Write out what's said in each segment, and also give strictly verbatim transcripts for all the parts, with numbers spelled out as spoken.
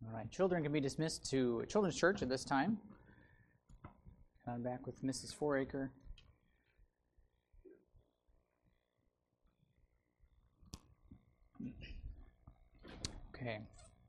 All right, children can be dismissed to Children's Church at this time. I'm back with Missus Foraker. Okay.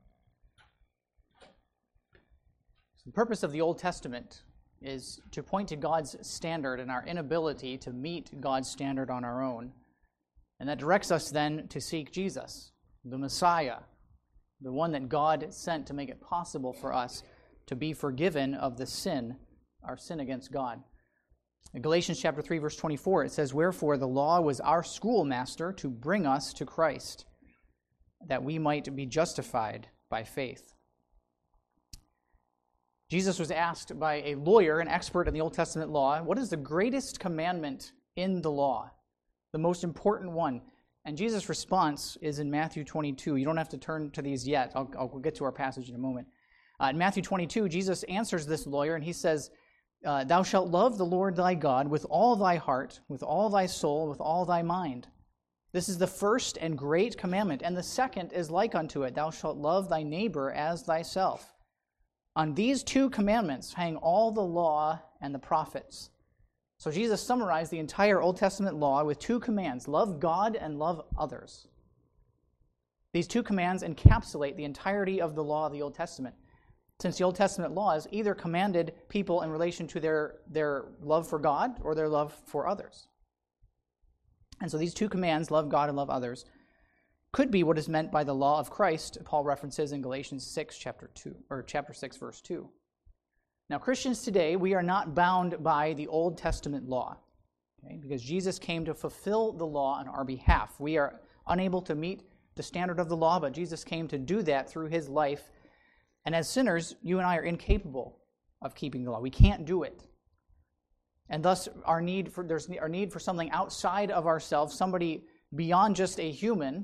So the purpose of the Old Testament is to point to God's standard and our inability to meet God's standard on our own. And that directs us then to seek Jesus, the Messiah, the one that God sent to make it possible for us to be forgiven of the sin, our sin against God. In Galatians chapter three, verse twenty-four, it says, "Wherefore the law was our schoolmaster to bring us to Christ, that we might be justified by faith." Jesus was asked by a lawyer, an expert in the Old Testament law, what is the greatest commandment in the law, the most important one? And Jesus' response is in Matthew twenty-two. You don't have to turn to these yet. I'll, I'll get to our passage in a moment. Uh, in Matthew twenty-two, Jesus answers this lawyer, and he says, uh, "Thou shalt love the Lord thy God with all thy heart, with all thy soul, with all thy mind. This is the first and great commandment, and the second is like unto it. Thou shalt love thy neighbor as thyself. On these two commandments hang all the law and the prophets." So Jesus summarized the entire Old Testament law with two commands: love God and love others. These two commands encapsulate the entirety of the law of the Old Testament, since the Old Testament laws either commanded people in relation to their, their love for God or their love for others. And so these two commands, love God and love others, could be what is meant by the law of Christ Paul references in Galatians six, chapter two, or chapter six, verse two. Now, Christians today, we are not bound by the Old Testament law, okay, because Jesus came to fulfill the law on our behalf. We are unable to meet the standard of the law, but Jesus came to do that through his life. And as sinners, you and I are incapable of keeping the law. We can't do it. And thus, our need for there's our need for something outside of ourselves, somebody beyond just a human,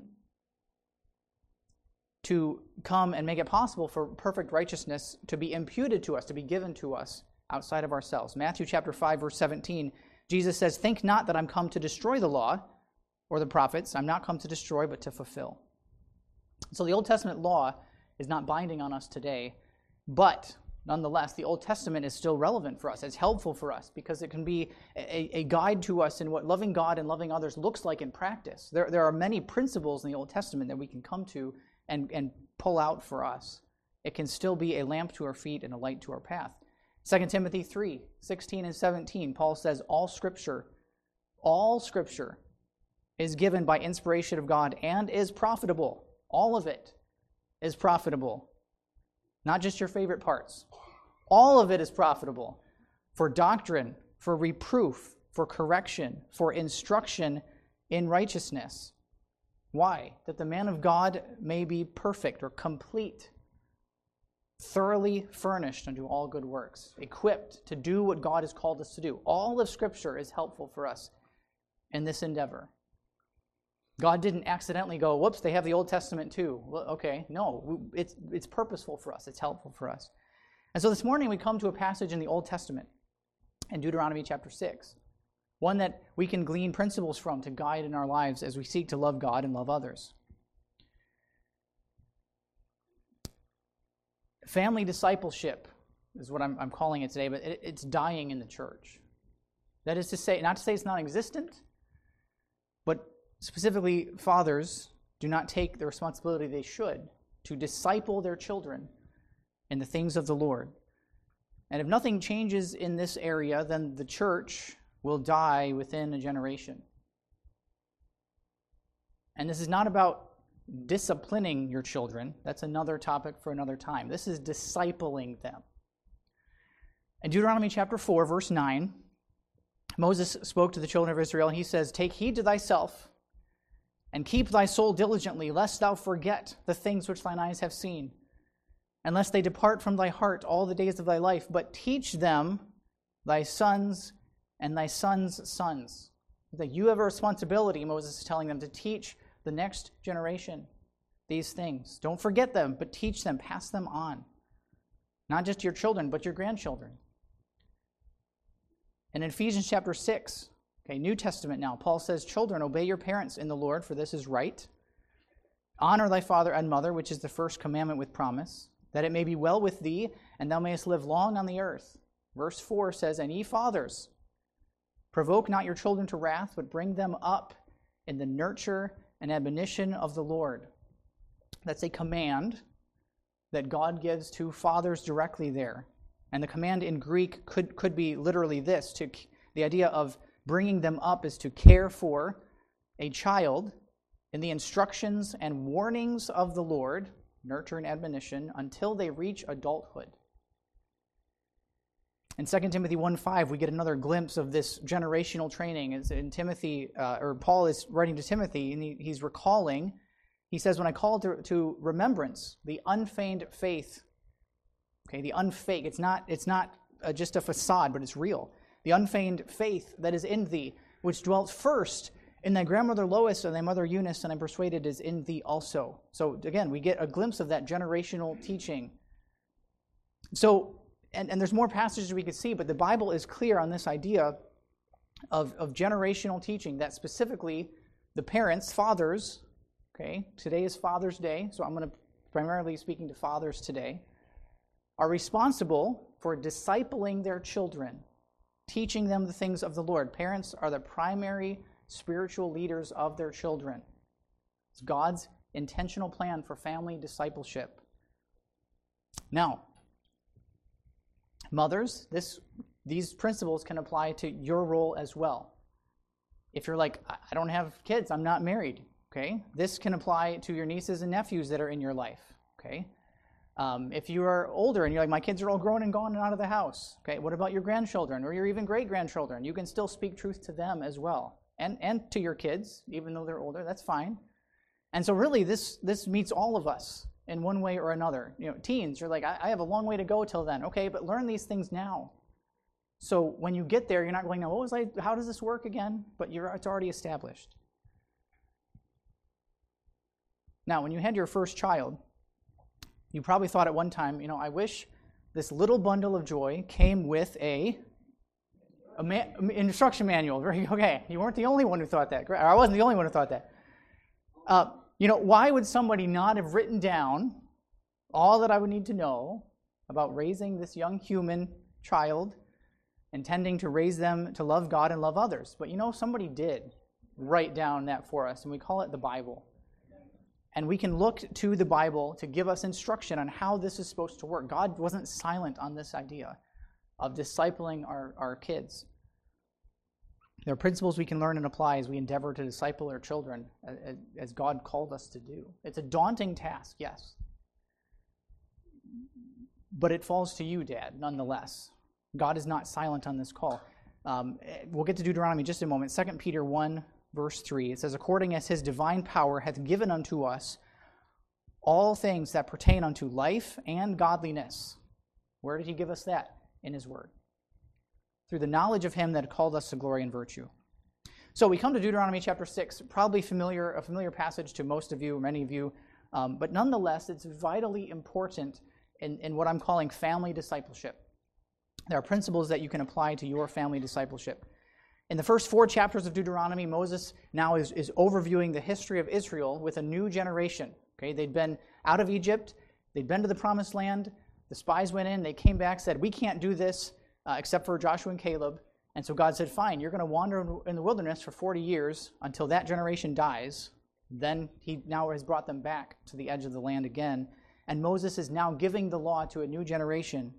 to come and make it possible for perfect righteousness to be imputed to us, to be given to us outside of ourselves. Matthew chapter five, verse seventeen, Jesus says, "Think not that I'm come to destroy the law or the prophets. I'm not come to destroy, but to fulfill." So the Old Testament law is not binding on us today, but nonetheless, the Old Testament is still relevant for us. It's helpful for us because it can be a, a guide to us in what loving God and loving others looks like in practice. There, there are many principles in the Old Testament that we can come to and, and pull out for us. It can still be a lamp to our feet and a light to our path. Second Timothy three, sixteen and seventeen, Paul says, all Scripture, all Scripture is given by inspiration of God and is profitable. All of it is profitable. Not just your favorite parts. All of it is profitable for doctrine, for reproof, for correction, for instruction in righteousness. Why? That the man of God may be perfect or complete, thoroughly furnished unto all good works, equipped to do what God has called us to do. All of Scripture is helpful for us in this endeavor. God didn't accidentally go, whoops, they have the Old Testament too. Well, okay, no, it's, it's purposeful for us. It's helpful for us. And so this morning we come to a passage in the Old Testament, in Deuteronomy chapter six, one that we can glean principles from to guide in our lives as we seek to love God and love others. Family discipleship is what I'm, I'm calling it today, but it, it's dying in the church. That is to say, not to say it's non-existent, but specifically, fathers do not take the responsibility they should to disciple their children in the things of the Lord. And if nothing changes in this area, then the church will die within a generation. And this is not about disciplining your children. That's another topic for another time. This is discipling them. In Deuteronomy chapter four, verse nine, Moses spoke to the children of Israel, and he says, "Take heed to thyself, and keep thy soul diligently, lest thou forget the things which thine eyes have seen, and lest they depart from thy heart all the days of thy life, but teach them thy sons and thy sons' sons." That you have a responsibility, Moses is telling them, to teach the next generation these things. Don't forget them, but teach them, pass them on. Not just your children, but your grandchildren. And in Ephesians chapter six, okay, New Testament now, Paul says, "Children, obey your parents in the Lord, for this is right. Honor thy father and mother, which is the first commandment with promise, that it may be well with thee, and thou mayest live long on the earth. Verse four says, And ye fathers, provoke not your children to wrath, but bring them up in the nurture and admonition of the Lord. That's a command that God gives to fathers directly there. And the command in Greek could, could be literally this. To, the idea of bringing them up is to care for a child in the instructions and warnings of the Lord, nurture and admonition, until they reach adulthood. In Second Timothy one five, we get another glimpse of this generational training. It's in Timothy, uh, or Paul is writing to Timothy, and he, he's recalling. He says, when I call to, to remembrance the unfeigned faith, okay, the unfake, it's not, it's not uh, just a facade, but it's real. The unfeigned faith that is in thee, which dwelt first in thy grandmother Lois and thy mother Eunice, and I'm persuaded is in thee also. So again, we get a glimpse of that generational teaching. So, and, and there's more passages we could see, but the Bible is clear on this idea of, of generational teaching, that specifically the parents, fathers, okay, today is Father's Day, so I'm going to primarily speaking to fathers today, are responsible for discipling their children, teaching them the things of the Lord. Parents are the primary spiritual leaders of their children. It's God's intentional plan for family discipleship. Now, mothers, this these principles can apply to your role as well. If you're like, I don't have kids, I'm not married, okay? This can apply to your nieces and nephews that are in your life, okay? Um, if you are older and you're like, my kids are all grown and gone and out of the house, okay, what about your grandchildren or your even great-grandchildren? You can still speak truth to them as well. And and to your kids, even though they're older, that's fine. And so really, this this meets all of us in one way or another. You know, teens, you're like, I, I have a long way to go till then. Okay, but learn these things now. So when you get there, you're not going, no, what was I, how does this work again? But you're it's already established. Now, when you had your first child, you probably thought at one time, you know, I wish this little bundle of joy came with a A man, instruction manual. Okay, you weren't the only one who thought that. Or I wasn't the only one who thought that. Uh, you know, why would somebody not have written down all that I would need to know about raising this young human child, intending to raise them to love God and love others? But you know, somebody did write down that for us, and we call it the Bible. And we can look to the Bible to give us instruction on how this is supposed to work. God wasn't silent on this idea of discipling our, our kids. There are principles we can learn and apply as we endeavor to disciple our children, as, as God called us to do. It's a daunting task, yes. But it falls to you, Dad, nonetheless. God is not silent on this call. Um, we'll get to Deuteronomy in just a moment. Second Peter one, verse three, it says, according as his divine power hath given unto us all things that pertain unto life and godliness. Where did he give us that? In his word, through the knowledge of him that called us to glory and virtue. So we come to Deuteronomy chapter six, probably familiar, a familiar passage to most of you, many of you, um, but nonetheless, it's vitally important in, in what I'm calling family discipleship. There are principles that you can apply to your family discipleship. In the first four chapters of Deuteronomy, Moses now is, is overviewing the history of Israel with a new generation. Okay, they'd been out of Egypt, they'd been to the promised land. The spies went in, they came back, said, we can't do this uh, except for Joshua and Caleb. And so God said, fine, you're going to wander in the wilderness for forty years until that generation dies. Then he now has brought them back to the edge of the land again. And Moses is now giving the law to a new generation.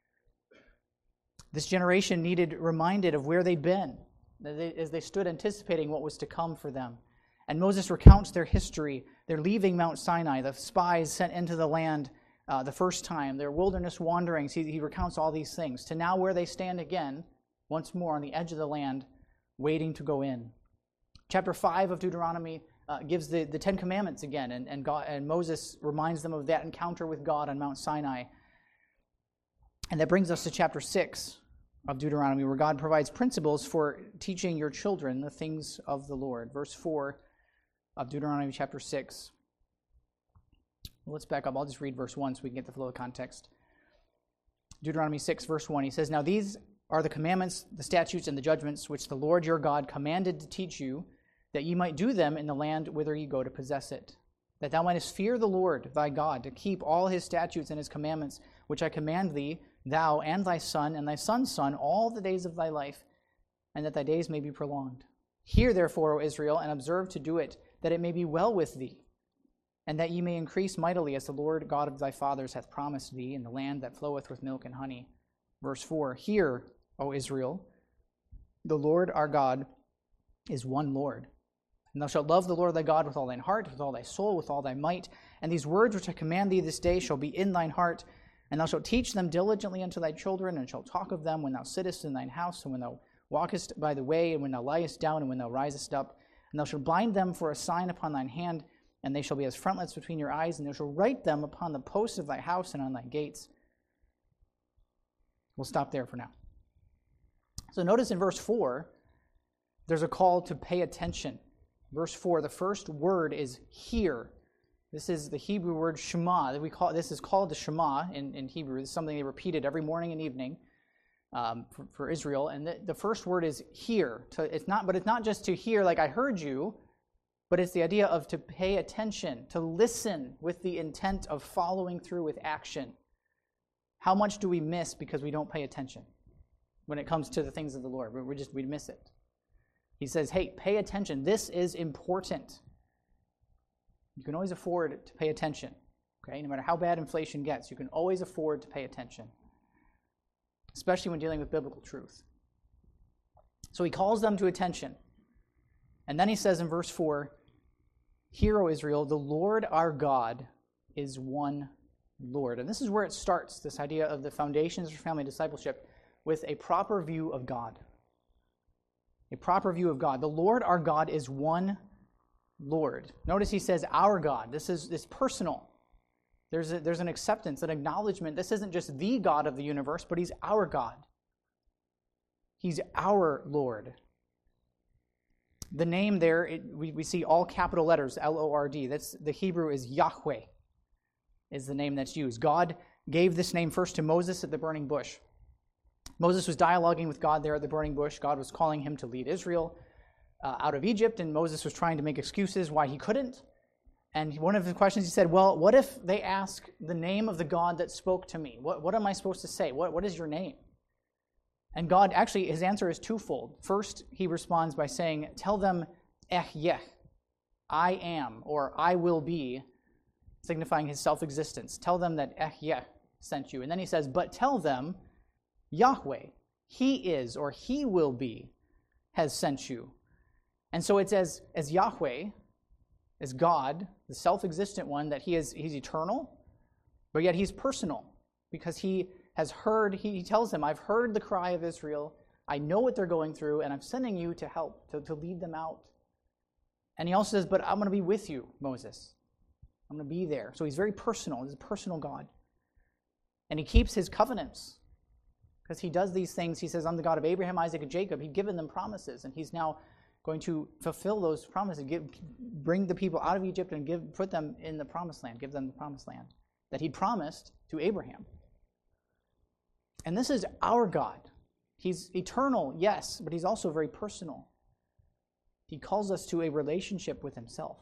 This generation needed reminded of where they'd been as they stood anticipating what was to come for them. And Moses recounts their history. They're leaving Mount Sinai, the spies sent into the land Uh, the first time, their wilderness wanderings, he, he recounts all these things, to now where they stand again, once more on the edge of the land, waiting to go in. Chapter five of Deuteronomy uh, gives the, the Ten Commandments again, and, and, God, and Moses reminds them of that encounter with God on Mount Sinai. And that brings us to chapter six of Deuteronomy, where God provides principles for teaching your children the things of the Lord. Verse four of Deuteronomy chapter six. Let's back up. I'll just read verse one so we can get the flow of context. Deuteronomy six, verse one, he says, now these are the commandments, the statutes, and the judgments which the Lord your God commanded to teach you, that ye might do them in the land whither ye go to possess it. that thou mightest fear the Lord thy God, to keep all his statutes and his commandments, which I command thee, thou and thy son and thy son's son, all the days of thy life, and that thy days may be prolonged. Hear therefore, O Israel, and observe to do it, that it may be well with thee, and that ye may increase mightily, as the Lord God of thy fathers hath promised thee, in the land that floweth with milk and honey. Verse four, Hear, O Israel, the Lord our God is one Lord. And thou shalt love the Lord thy God with all thine heart, with all thy soul, with all thy might. And these words which I command thee this day shall be in thine heart, and thou shalt teach them diligently unto thy children, and shalt talk of them when thou sittest in thine house, and when thou walkest by the way, and when thou liest down, and when thou risest up. And thou shalt bind them for a sign upon thine hand, and they shall be as frontlets between your eyes, and thou shalt write them upon the posts of thy house and on thy gates. We'll stop there for now. So notice in verse four, there's a call to pay attention. Verse four, the first word is hear. This is the Hebrew word Shema. We call, this is called the Shema in, in Hebrew. This is something they repeated every morning and evening um, for, for Israel. And the, the first word is hear. To, it's not, but it's not just to hear like I heard you, but it's the idea of to pay attention, to listen with the intent of following through with action. How much do we miss because we don't pay attention when it comes to the things of the Lord? We just we miss it. He says, hey, pay attention. This is important. You can always afford to pay attention. Okay, no matter how bad inflation gets, you can always afford to pay attention, especially when dealing with biblical truth. So he calls them to attention. And then he says in verse four, Hear, O Israel, the Lord our God is one Lord. And this is where it starts, this idea of the foundations for family discipleship, with a proper view of God. A proper view of God. The Lord our God is one Lord. Notice he says our God. This is this personal. There's a, there's an acceptance, an acknowledgement. This isn't just the God of the universe, but he's our God. He's our Lord. The name there, it, we, we see all capital letters, L O R D. That's the Hebrew is Yahweh, is the name that's used. God gave this name first to Moses at the burning bush. Moses was dialoguing with God there at the burning bush. God was calling him to lead Israel uh, out of Egypt, and Moses was trying to make excuses why he couldn't. And one of the questions he said, well, what if they ask the name of the God that spoke to me? What, what am I supposed to say? What, what is your name? And God, actually, his answer is twofold. First, he responds by saying, tell them, Ehyeh, I am, or I will be, signifying his self-existence. Tell them that Ehyeh sent you. And then he says, but tell them, Yahweh, he is, or he will be, has sent you. And so it's as, as Yahweh, as God, the self-existent one, that he is he's eternal, but yet he's personal, because he has heard, he tells them, I've heard the cry of Israel, I know what they're going through, and I'm sending you to help, to, to lead them out. And he also says, but I'm going to be with you, Moses. I'm going to be there. So he's very personal. He's a personal God. And he keeps his covenants, because he does these things. He says, I'm the God of Abraham, Isaac, and Jacob. He'd given them promises, and he's now going to fulfill those promises, give, bring the people out of Egypt and give, put them in the promised land, give them the promised land that he promised to Abraham. And this is our God. He's eternal, yes, but he's also very personal. He calls us to a relationship with himself.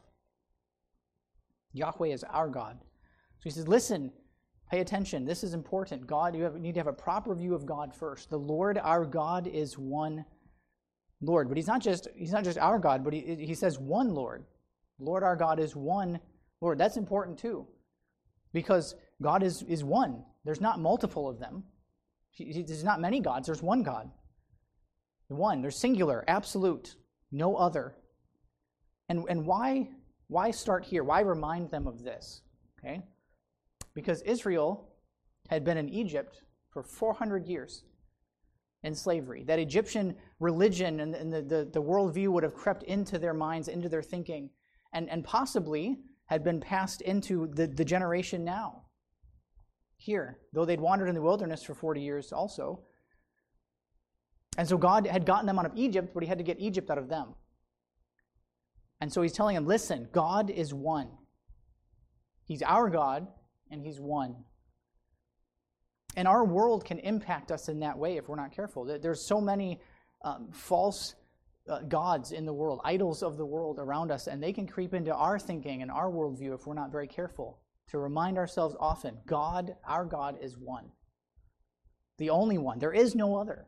Yahweh is our God. So he says, listen, pay attention. This is important. God, you have, need to have a proper view of God first. The Lord our God is one Lord. But he's not just he's not just our God, but he, he says one Lord. Lord our God is one Lord. That's important too, because God is, is one. There's not multiple of them. There's not many gods. There's one God. One. There's singular, absolute, no other. And and why why start here? Why remind them of this? Okay, because Israel had been in Egypt for four hundred years in slavery. That Egyptian religion and, and the, the, the worldview would have crept into their minds, into their thinking, and, and possibly had been passed into the, the generation now. Here, though they'd wandered in the wilderness for forty years also. And so God had gotten them out of Egypt, but he had to get Egypt out of them. And so he's telling them, listen, God is one. He's our God, and he's one. And our world can impact us in that way if we're not careful. There's so many um, false uh, gods in the world, idols of the world around us, and they can creep into our thinking and our worldview if we're not very careful. To remind ourselves often, God, our God, is one. The only one. There is no other.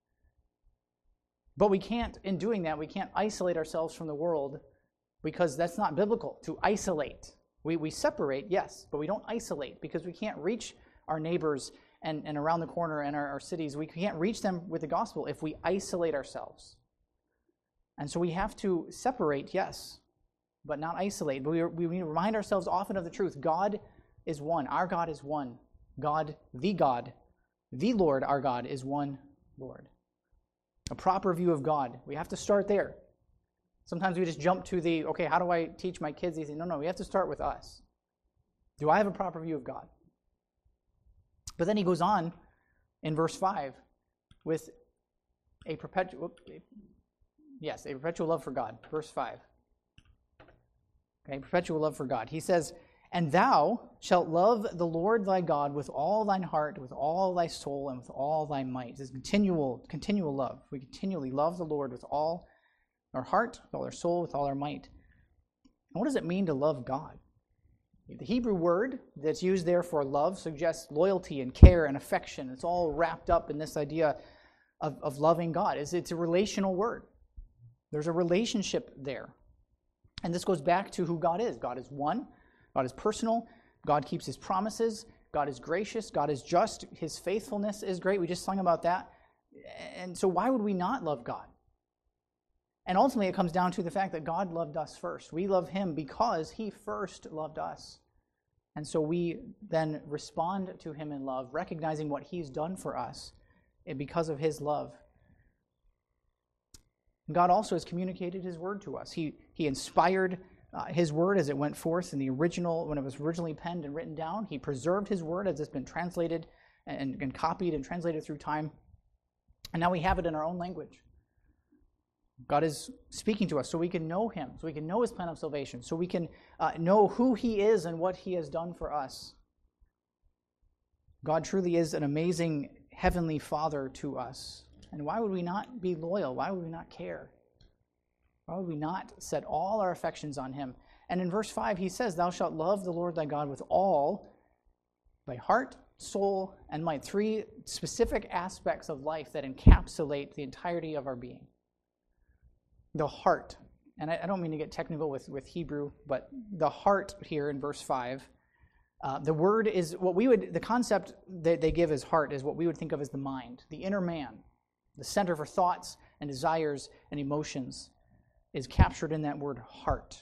But we can't, in doing that, we can't isolate ourselves from the world, because that's not biblical, to isolate. We, we separate, yes, but we don't isolate, because we can't reach our neighbors and, and around the corner in our, our cities. We can't reach them with the gospel if we isolate ourselves. And so we have to separate, yes, but not isolate. But we, we need to remind ourselves often of the truth. God is one. Our God is one. God, the God, the Lord, our God, is one Lord. A proper view of God. We have to start there. Sometimes we just jump to the, okay, how do I teach my kids these things? No, no, we have to start with us. Do I have a proper view of God? But then he goes on in verse five with a perpetual, yes, a perpetual love for God. Verse five. Okay, perpetual love for God. He says, and thou shalt love the Lord thy God with all thine heart, with all thy soul, and with all thy might. This continual, continual love. We continually love the Lord with all our heart, with all our soul, with all our might. And what does it mean to love God? The Hebrew word that's used there for love suggests loyalty and care and affection. It's all wrapped up in this idea of, of loving God. It's, it's a relational word. There's a relationship there. And this goes back to who God is. God is one. God is personal. God keeps his promises. God is gracious. God is just. His faithfulness is great. We just sung about that. And so why would we not love God? And ultimately, it comes down to the fact that God loved us first. We love him because he first loved us. And so we then respond to him in love, recognizing what he's done for us because of his love. God also has communicated his word to us. He, he inspired uh, his word as it went forth in the original, when it was originally penned and written down. He preserved his word as it's been translated and, and copied and translated through time. And now we have it in our own language. God is speaking to us so we can know him, so we can know his plan of salvation, so we can uh, know who he is and what he has done for us. God truly is an amazing heavenly Father to us. And why would we not be loyal? Why would we not care? Why would we not set all our affections on him? And in verse five, he says, thou shalt love the Lord thy God with all thy heart, soul, and might. Three specific aspects of life that encapsulate the entirety of our being. The heart, and I, I don't mean to get technical with, with Hebrew, but the heart here in verse five, uh, the word is what we would, the concept that they give as heart is what we would think of as the mind, the inner man, the center for thoughts and desires and emotions is captured in that word heart.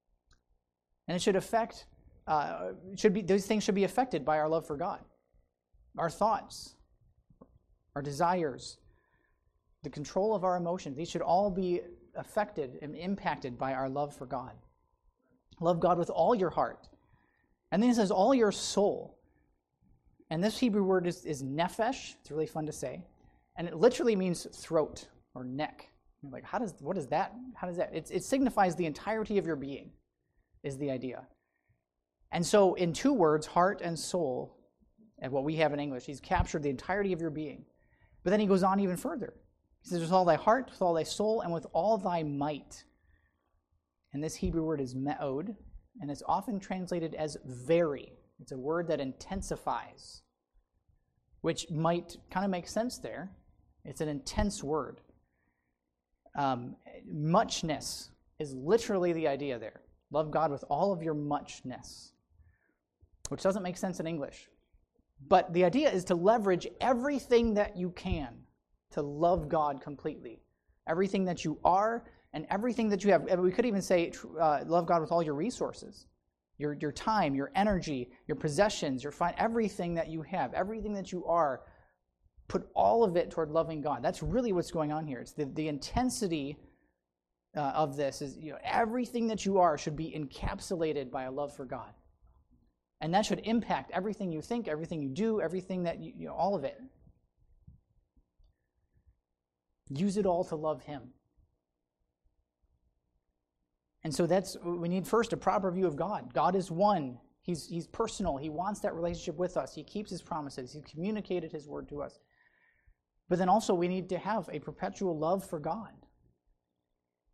And it should affect, uh, should be those things should be affected by our love for God. Our thoughts, our desires, the control of our emotions, these should all be affected and impacted by our love for God. Love God with all your heart. And then it says all your soul. And this Hebrew word is, is nephesh. It's really fun to say. And it literally means throat or neck. You're like, how does, what is that? How does that? It, it signifies the entirety of your being, is the idea. And so in two words, heart and soul, and what we have in English, he's captured the entirety of your being. But then he goes on even further. He says, with all thy heart, with all thy soul, and with all thy might. And this Hebrew word is me'od, and it's often translated as very. It's a word that intensifies, which might kind of make sense there. It's an intense word. Um, muchness is literally the idea there. Love God with all of your muchness, which doesn't make sense in English. But the idea is to leverage everything that you can to love God completely. Everything that you are and everything that you have. We could even say uh, love God with all your resources. Your, your time, your energy, your possessions, your fine, everything that you have, everything that you are, put all of it toward loving God. That's really what's going on here. It's the, the intensity uh, of this is, you know, everything that you are should be encapsulated by a love for God. And that should impact everything you think, everything you do, everything that you, you know, all of it. Use it all to love him. And so that's, we need first a proper view of God. God is one. He's, he's personal. He wants that relationship with us. He keeps his promises. He's communicated his word to us. But then also we need to have a perpetual love for God.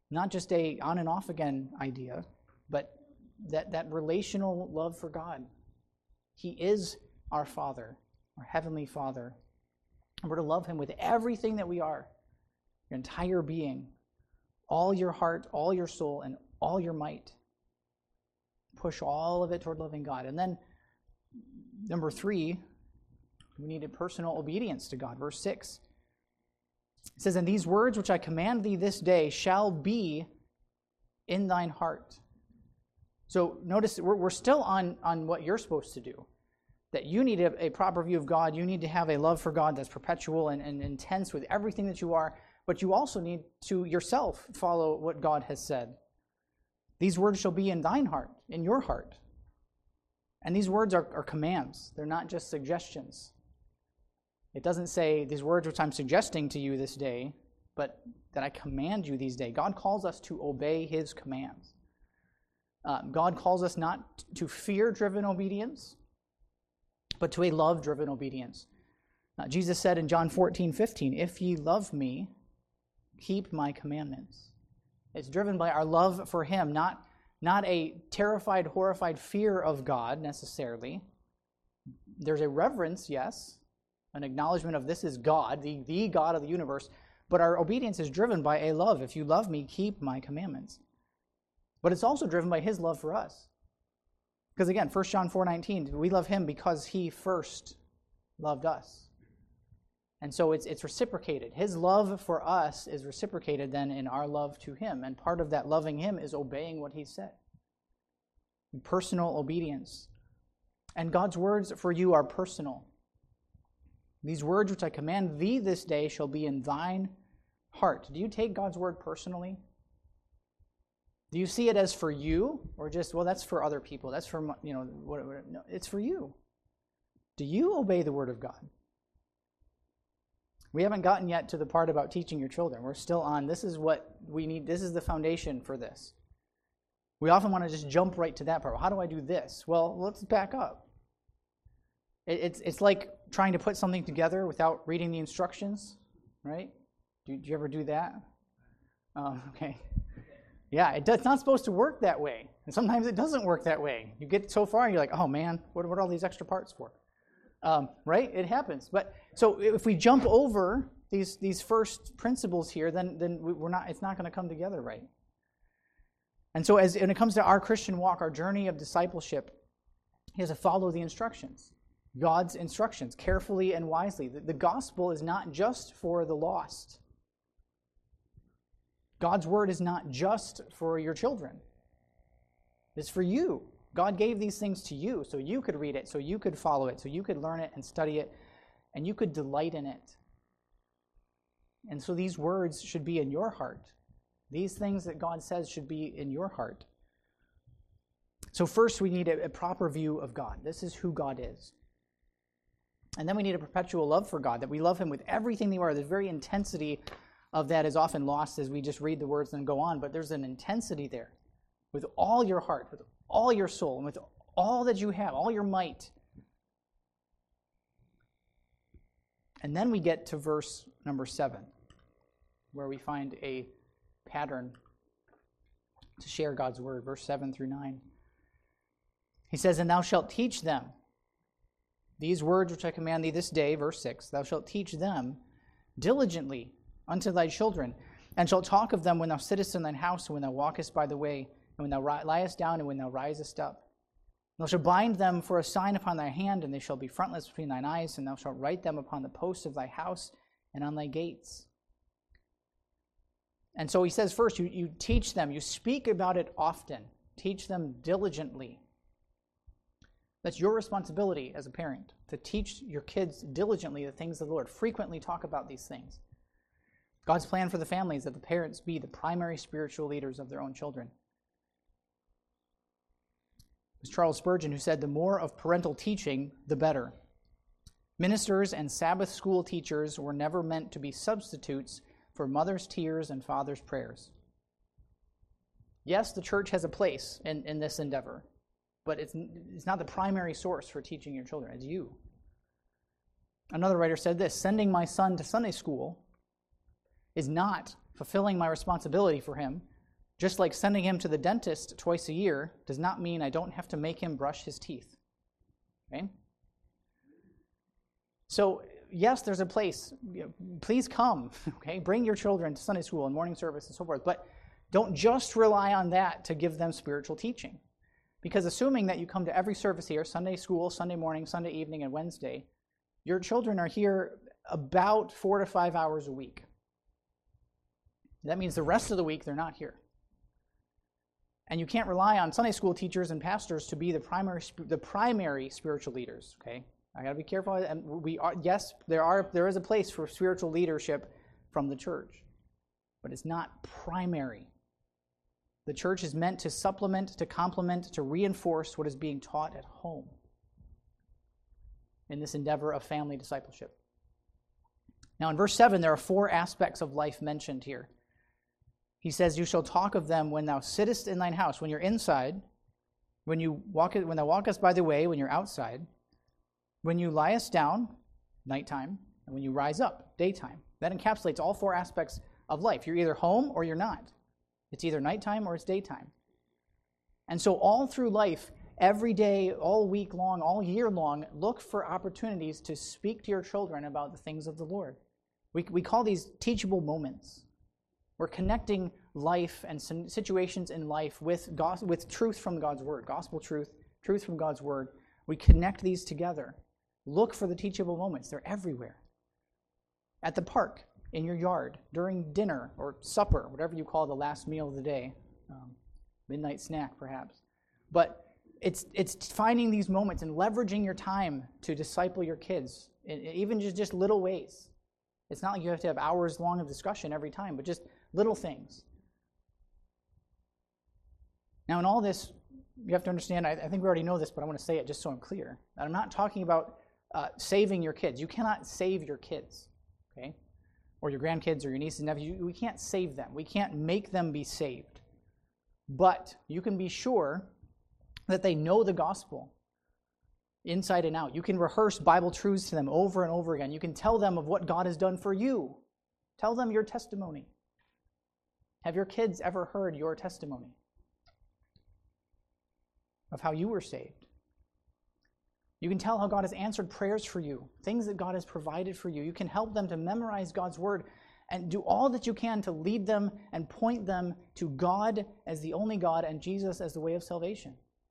Not just a on and off again idea, but that, that relational love for God. He is our Father, our Heavenly Father. And we're to love him with everything that we are, your entire being, all your heart, all your soul, and all your might. Push all of it toward loving God. And then, number three, we need a personal obedience to God. Verse six. It says, "And these words which I command thee this day shall be in thine heart." So notice we're, we're still on, on what you're supposed to do. That you need a, a proper view of God. You need to have a love for God that's perpetual and, and intense with everything that you are. But you also need to yourself follow what God has said. These words shall be in thine heart, in your heart. And these words are, are commands. They're not just suggestions. It doesn't say, these words which I'm suggesting to you this day, but that I command you these days. God calls us to obey his commands. Uh, God calls us not to fear-driven obedience, but to a love-driven obedience. Uh, Jesus said in John fourteen fifteen, "If ye love me, keep my commandments." It's driven by our love for him, not, not a terrified, horrified fear of God necessarily. There's a reverence, yes, an acknowledgement of this is God, the, the God of the universe, but our obedience is driven by a love. If you love me, keep my commandments. But it's also driven by his love for us. Because again, First John four nineteen, we love him because he first loved us. And so it's it's reciprocated. His love for us is reciprocated then in our love to him. And part of that loving him is obeying what he said. Personal obedience. And God's words for you are personal. These words which I command thee this day shall be in thine heart. Do you take God's word personally? Do you see it as for you, or just, well, that's for other people. That's for, you know, whatever. No, it's for you. Do you obey the word of God? We haven't gotten yet to the part about teaching your children. We're still on, this is what we need, this is the foundation for this. We often want to just jump right to that part. Well, how do I do this? Well, let's back up. It, it's it's like trying to put something together without reading the instructions, right? Do, do you ever do that? Um, okay. Yeah, it does, it's not supposed to work that way. And sometimes it doesn't work that way. You get so far and you're like, oh man, what, what are all these extra parts for? Um, right? It happens. But so if we jump over these these first principles here, then then we're not. It's not going to come together right. And so as when it comes to our Christian walk, our journey of discipleship, he has to follow the instructions, God's instructions, carefully and wisely. The, the gospel is not just for the lost. God's word is not just for your children. It's for you. God gave these things to you so you could read it, so you could follow it, so you could learn it and study it, and you could delight in it. And so these words should be in your heart. These things that God says should be in your heart. So first we need a, a proper view of God. This is who God is. And then we need a perpetual love for God, that we love him with everything we are. There's very intensity of that is often lost as we just read the words and go on, but there's an intensity there with all your heart, with all your soul, and with all that you have, all your might. And then we get to verse number seven, where we find a pattern to share God's word, verse seven through nine. He says, "And thou shalt teach them these words which I command thee this day," verse six, "thou shalt teach them diligently unto thy children, and shalt talk of them when thou sittest in thine house, and when thou walkest by the way, and when thou liest down, and when thou risest up. And thou shalt bind them for a sign upon thy hand, and they shall be frontlets between thine eyes, and thou shalt write them upon the posts of thy house and on thy gates." And so he says first, you, you teach them, you speak about it often, teach them diligently. That's your responsibility as a parent, to teach your kids diligently the things of the Lord. Frequently talk about these things. God's plan for the family is that the parents be the primary spiritual leaders of their own children. It was Charles Spurgeon who said, "The more of parental teaching, the better." Ministers and Sabbath school teachers were never meant to be substitutes for mother's tears and father's prayers. Yes, the church has a place in, in this endeavor, but it's, it's not the primary source for teaching your children. It's you. Another writer said this, "Sending my son to Sunday school is not fulfilling my responsibility for him, Just like sending him to the dentist twice a year does not mean I don't have to make him brush his teeth. Okay? So, yes, there's a place. Please come. Okay? Bring your children to Sunday school and morning service and so forth. But don't just rely on that to give them spiritual teaching. Because assuming that you come to every service here, Sunday school, Sunday morning, Sunday evening, and Wednesday, your children are here about four to five hours a week. That means the rest of the week they're not here. And you can't rely on Sunday school teachers and pastors to be the primary the primary spiritual leaders. Okay, I got to be careful. And we are yes, there are there is a place for spiritual leadership from the church, but it's not primary. The church is meant to supplement, to complement, to reinforce what is being taught at home in this endeavor of family discipleship. Now, in verse seven, there are four aspects of life mentioned here. He says, "You shall talk of them when thou sittest in thine house," when you're inside, when you walk, when thou walkest by the way, when you're outside, when you liest down, nighttime, and when you rise up, daytime. That encapsulates all four aspects of life. You're either home or you're not. It's either nighttime or it's daytime. And so all through life, every day, all week long, all year long, look for opportunities to speak to your children about the things of the Lord. We, we call these teachable moments. We're connecting life and situations in life with gos- with truth from God's Word, gospel truth, truth from God's Word. We connect these together. Look for the teachable moments. They're everywhere. At the park, in your yard, during dinner or supper, whatever you call the last meal of the day, um, midnight snack perhaps. But it's it's finding these moments and leveraging your time to disciple your kids, in, even just, just little ways. It's not like you have to have hours long of discussion every time, but just little things. Now, in all this, you have to understand, I, I think we already know this, but I want to say it just so I'm clear. That I'm not talking about uh, saving your kids. You cannot save your kids, okay? Or your grandkids or your nieces and nephews. We can't save them. We can't make them be saved. But you can be sure that they know the gospel inside and out. You can rehearse Bible truths to them over and over again. You can tell them of what God has done for you. Tell them your testimony. Have your kids ever heard your testimony of how you were saved? You can tell how God has answered prayers for you, things that God has provided for you. You can help them to memorize God's Word and do all that you can to lead them and point them to God as the only God and Jesus as the way of salvation.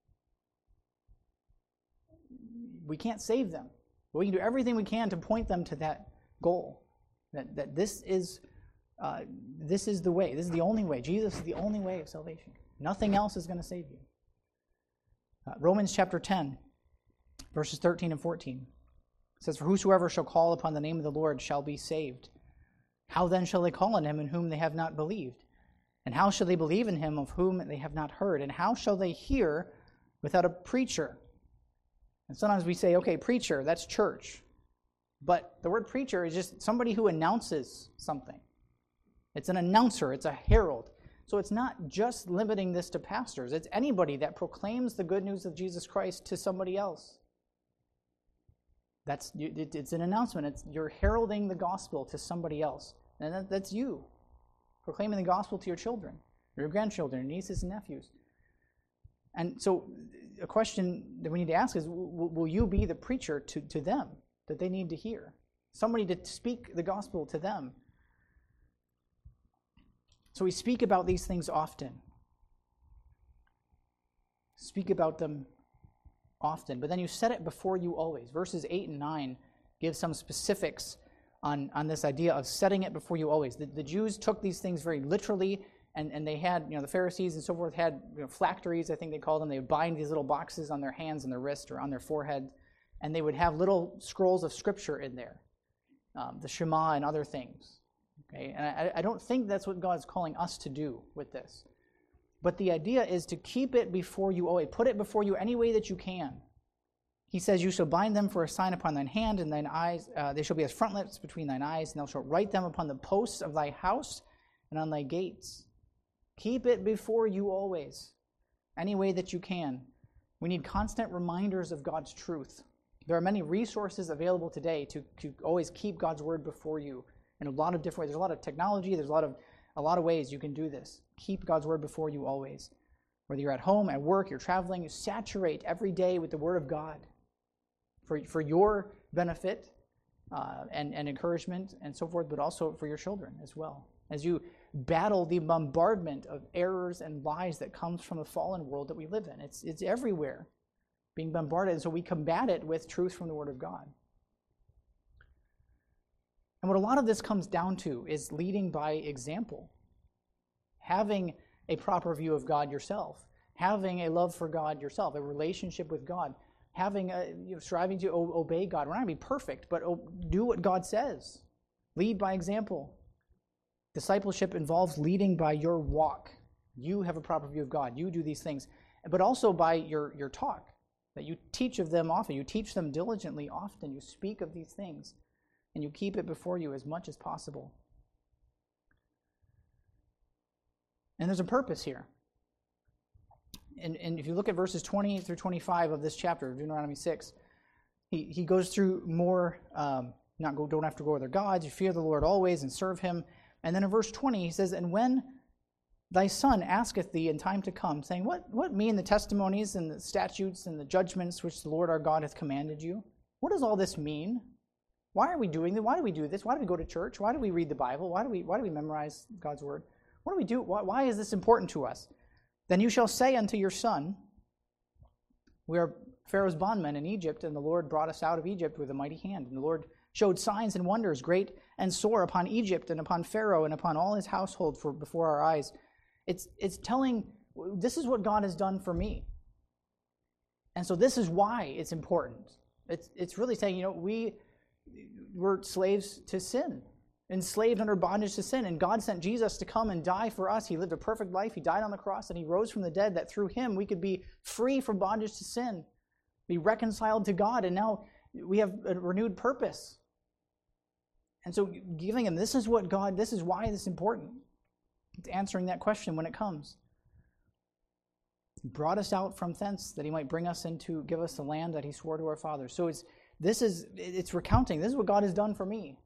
We can't save them, but we can do everything we can to point them to that goal, that, that this is uh, this is the way, this is the only way. Jesus is the only way of salvation. Nothing else is going to save you. Uh, Romans chapter ten, verses thirteen and fourteen says, "For whosoever shall call upon the name of the Lord shall be saved. How then shall they call on him in whom they have not believed? And how shall they believe in him of whom they have not heard? And how shall they hear without a preacher?" And sometimes we say, okay, preacher, that's church. But the word preacher is just somebody who announces something. It's an announcer, it's a herald. So it's not just limiting this to pastors. It's anybody that proclaims the good news of Jesus Christ to somebody else. That's it's an announcement. It's you're heralding the gospel to somebody else. And that, that's you, proclaiming the gospel to your children, or your grandchildren, your nieces and nephews. And so a question that we need to ask is, will, will you be the preacher to, to them that they need to hear? Somebody to speak the gospel to them. So we speak about these things often. Speak about them often. But then you set it before you always. Verses eight and nine give some specifics on, on this idea of setting it before you always. The, the Jews took these things very literally, and, and they had, you know, the Pharisees and so forth had, you know, phylacteries, I think they called them. They would bind these little boxes on their hands and their wrist or on their forehead, and they would have little scrolls of Scripture in there, um, the Shema and other things. Okay, and I, I don't think that's what God's calling us to do with this. But the idea is to keep it before you always. Put it before you any way that you can. He says, "You shall bind them for a sign upon thine hand, and thine eyes, uh, they shall be as frontlets between thine eyes, and thou shalt write them upon the posts of thy house and on thy gates." Keep it before you always, any way that you can. We need constant reminders of God's truth. There are many resources available today to, to always keep God's word before you in a lot of different ways. There's a lot of technology, there's a lot of a lot of ways you can do this. Keep God's word before you always. Whether you're at home, at work, you're traveling, you saturate every day with the word of God for, for your benefit uh, and, and encouragement and so forth, but also for your children as well. As you battle the bombardment of errors and lies that comes from the fallen world that we live in. It's, it's everywhere being bombarded, and so we combat it with truth from the word of God. And what a lot of this comes down to is leading by example. Having a proper view of God yourself. Having a love for God yourself. A relationship with God. Having a, you know, striving to o- obey God. We're not going to be perfect, but o- do what God says. Lead by example. Discipleship involves leading by your walk. You have a proper view of God. You do these things. But also by your, your talk. That you teach of them often. You teach them diligently often. You speak of these things. And you keep it before you as much as possible. And there's a purpose here. And, and if you look at verses twenty through twenty-five of this chapter, Deuteronomy six, he, he goes through more, um, not go, don't have to go with their gods, you fear the Lord always and serve him. And then in verse twenty, he says, and when thy son asketh thee in time to come, saying, What, what mean the testimonies and the statutes and the judgments which the Lord our God hath commanded you? What does all this mean? Why are we doing this? Why do we do this? Why do we go to church? Why do we read the Bible? Why do we, why do we memorize God's word? What do we do? Why, why is this important to us? Then you shall say unto your son, we are Pharaoh's bondmen in Egypt, and the Lord brought us out of Egypt with a mighty hand. And the Lord showed signs and wonders, great and sore, upon Egypt and upon Pharaoh and upon all his household for before our eyes. It's, it's telling, this is what God has done for me. And so this is why it's important. It's, it's really saying, you know, we... We're slaves to sin, enslaved under bondage to sin, and God sent Jesus to come and die for us. He lived a perfect life. He died on the cross, and he rose from the dead, that through him we could be free from bondage to sin, be reconciled to God, and now we have a renewed purpose. And so giving him, this is what God, this is why this is important. It's answering that question when it comes. He brought us out from thence that he might bring us into, give us the land that he swore to our fathers. So it's This is, it's recounting. This is what God has done for me.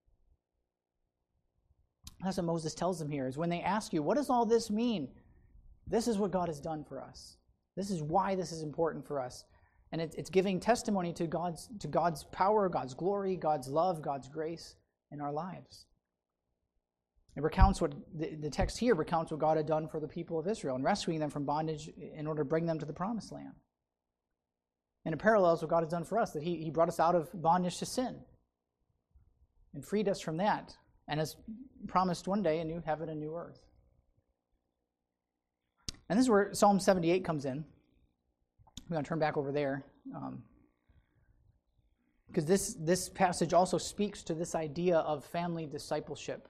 That's what Moses tells them here, is when they ask you, what does all this mean? This is what God has done for us. This is why this is important for us. And it, it's giving testimony to God's, to God's power, God's glory, God's love, God's grace in our lives. It recounts what, the, the text here recounts what God had done for the people of Israel and rescuing them from bondage in order to bring them to the promised land. And it parallels what God has done for us, that he, he brought us out of bondage to sin and freed us from that, and has promised one day a new heaven and new earth. And this is where Psalm seventy-eight comes in. We're going to turn back over there. Um, because this, this passage also speaks to this idea of family discipleship.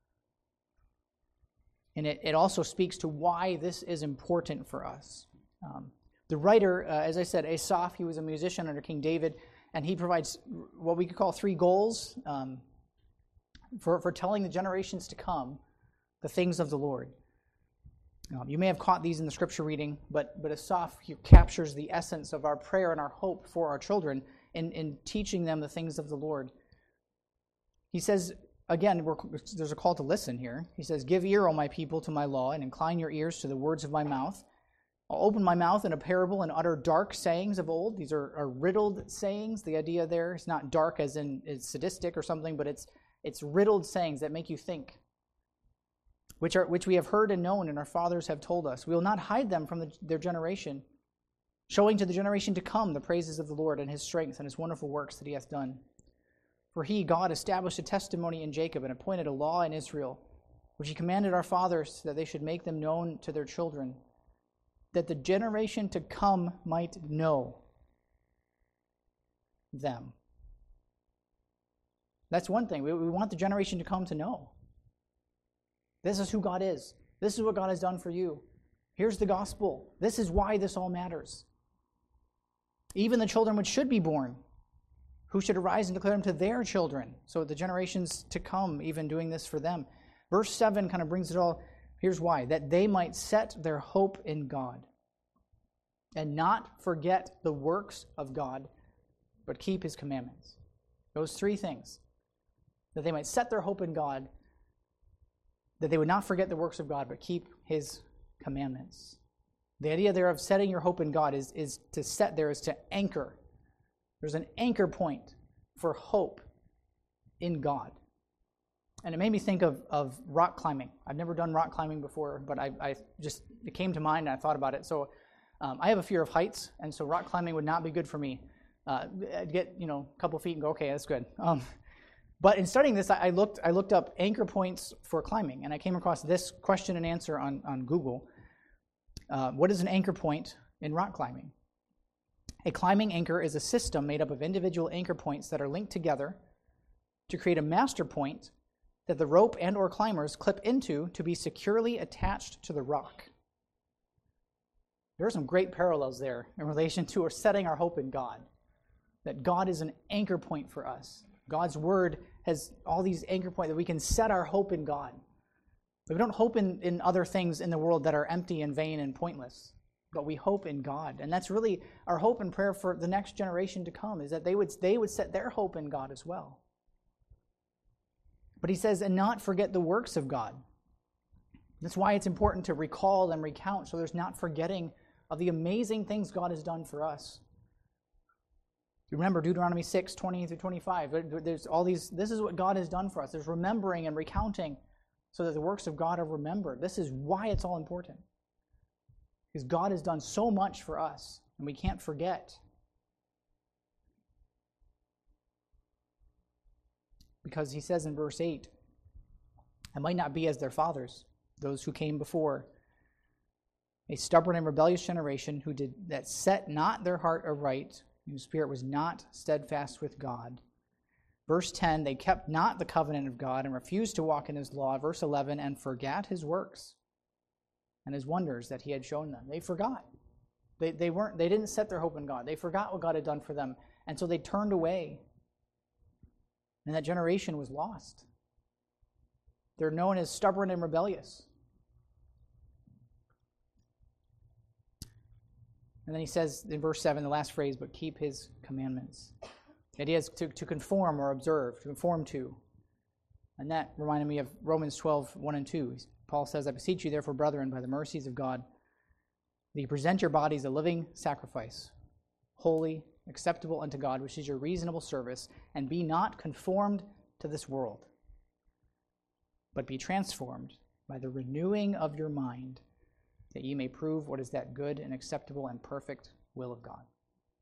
And it, it also speaks to why this is important for us. Um, The writer, uh, as I said, Asaph, he was a musician under King David, and he provides what we could call three goals um, for, for telling the generations to come the things of the Lord. Um, you may have caught these in the scripture reading, but, but Asaph he captures the essence of our prayer and our hope for our children in, in teaching them the things of the Lord. He says, again, we're, there's a call to listen here. He says, Give ear, O my people, to my law, and incline your ears to the words of my mouth. I'll open my mouth in a parable and utter dark sayings of old. These are, are riddled sayings. The idea there is not dark as in it's sadistic or something, but it's it's riddled sayings that make you think, which are which we have heard and known, and our fathers have told us. We will not hide them from the, their generation, showing to the generation to come the praises of the Lord and his strength and his wonderful works that he hath done. For he, God, established a testimony in Jacob and appointed a law in Israel, which he commanded our fathers that they should make them known to their children, that the generation to come might know them. That's one thing. We, we want the generation to come to know. This is who God is. This is what God has done for you. Here's the gospel. This is why this all matters. Even the children which should be born, who should arise and declare them to their children, so the generations to come, even doing this for them. Verse seven kind of brings it all. Here's why. That they might set their hope in God and not forget the works of God, but keep his commandments. Those three things. That they might set their hope in God, that they would not forget the works of God, but keep his commandments. The idea there of setting your hope in God is, is to set there is to anchor. There's an anchor point for hope in God. And it made me think of, of rock climbing. I've never done rock climbing before, but I, I just, it came to mind and I thought about it. So um, I have a fear of heights, and so rock climbing would not be good for me. Uh, I'd get, you know, a couple feet and go, okay, that's good. Um, but in studying this, I, I looked I looked up anchor points for climbing, and I came across this question and answer on, on Google. Uh, what is an anchor point in rock climbing? A climbing anchor is a system made up of individual anchor points that are linked together to create a master point that the rope and or climbers clip into to be securely attached to the rock. There are some great parallels there in relation to our setting our hope in God. That God is an anchor point for us. God's word has all these anchor points that we can set our hope in God. We don't hope in, in other things in the world that are empty and vain and pointless, but we hope in God. And that's really our hope and prayer for the next generation to come, is that they would, they would set their hope in God as well. But he says, and not forget the works of God. That's why it's important to recall and recount, so there's not forgetting of the amazing things God has done for us. You remember Deuteronomy six, twenty through twenty-five. There's all these, this is what God has done for us. There's remembering and recounting so that the works of God are remembered. This is why it's all important. Because God has done so much for us, and we can't forget. Because he says in verse eight, I might not be as their fathers, those who came before, a stubborn and rebellious generation who did that set not their heart aright, whose spirit was not steadfast with God. Verse ten, they kept not the covenant of God and refused to walk in his law. Verse eleven, and forgat his works and his wonders that he had shown them. They forgot. They, they weren't. They didn't set their hope in God. They forgot what God had done for them, and so they turned away. And that generation was lost. They're known as stubborn and rebellious. And then he says in verse seven, the last phrase, but keep his commandments. The idea is to, to conform or observe, to conform to. And that reminded me of Romans twelve, one and two. Paul says, I beseech you therefore, brethren, by the mercies of God, that you present your bodies a living sacrifice, holy, acceptable unto God, which is your reasonable service, and be not conformed to this world, but be transformed by the renewing of your mind, that ye may prove what is that good and acceptable and perfect will of God.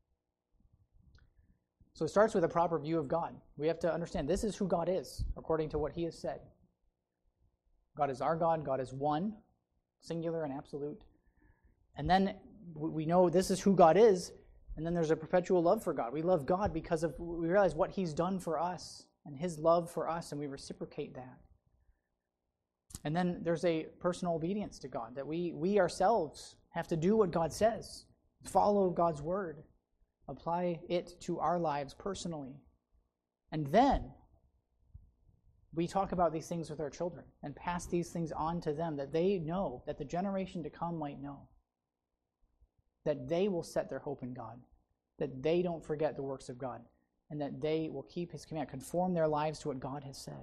So it starts with a proper view of God. We have to understand this is who God is, according to what he has said. God is our God. God is one, singular and absolute. And then we know this is who God is, and then there's a perpetual love for God. We love God because of we realize what he's done for us and his love for us, and we reciprocate that. And then there's a personal obedience to God, that we we ourselves have to do what God says, follow God's word, apply it to our lives personally. And then we talk about these things with our children and pass these things on to them, that they know, that the generation to come might know, that they will set their hope in God, that they don't forget the works of God, and that they will keep his command, conform their lives to what God has said.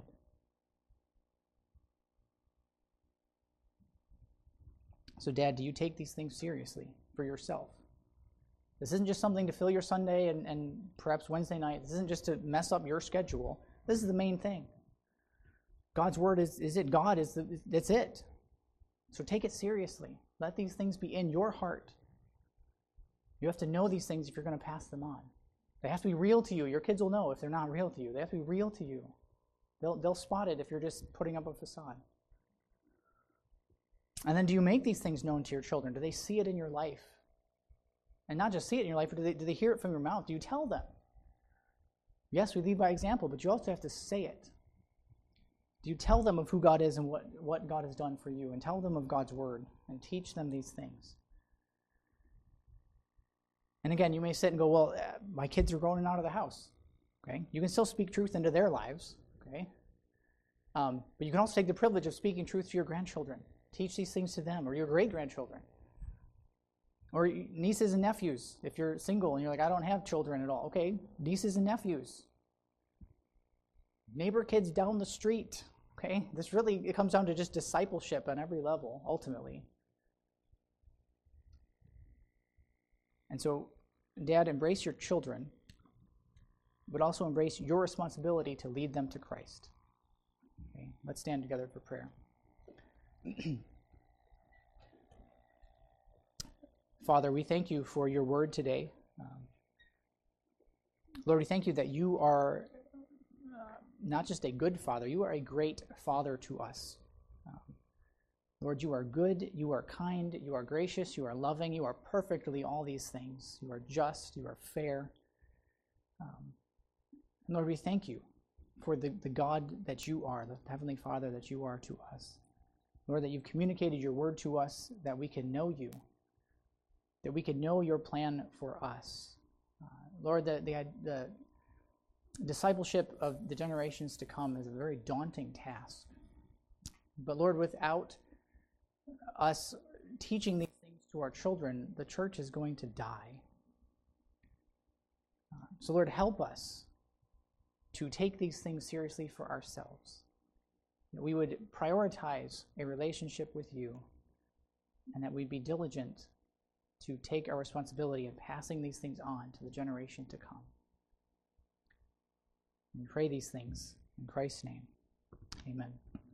So, Dad, do you take these things seriously for yourself? This isn't just something to fill your Sunday and, and perhaps Wednesday night. This isn't just to mess up your schedule. This is the main thing. God's word is, is it God? Is the, it's it. So take it seriously. Let these things be in your heart. You have to know these things if you're going to pass them on. They have to be real to you. Your kids will know if they're not real to you. They have to be real to you. They'll, they'll spot it if you're just putting up a facade. And then do you make these things known to your children? Do they see it in your life? And not just see it in your life, but do they, do they hear it from your mouth? Do you tell them? Yes, we lead by example, but you also have to say it. Do you tell them of who God is and what, what God has done for you? And tell them of God's word and teach them these things. And again, you may sit and go, well, uh, my kids are growing out of the house. Okay, you can still speak truth into their lives. Okay, um, but you can also take the privilege of speaking truth to your grandchildren. Teach these things to them, or your great-grandchildren. Or nieces and nephews, if you're single and you're like, I don't have children at all. Okay, nieces and nephews. Neighbor kids down the street. Okay? This really, it comes down to just discipleship on every level, ultimately. And so, Dad, embrace your children, but also embrace your responsibility to lead them to Christ. Okay? Let's stand together for prayer. Father, we thank you for your word today. Um, Lord, we thank you that you are uh, not just a good father, you are a great father to us. Um, Lord, you are good, you are kind, you are gracious, you are loving, you are perfectly all these things. You are just, you are fair. Um, Lord, we thank you for the, the God that you are, the Heavenly Father that you are to us. Lord, that you've communicated your word to us, that we can know you, that we can know your plan for us. Uh, Lord, the, the, the discipleship of the generations to come is a very daunting task. But Lord, without us teaching these things to our children, the church is going to die. Uh, so Lord, help us to take these things seriously for ourselves. That we would prioritize a relationship with you, and that we'd be diligent to take our responsibility in passing these things on to the generation to come. We pray these things in Christ's name. Amen.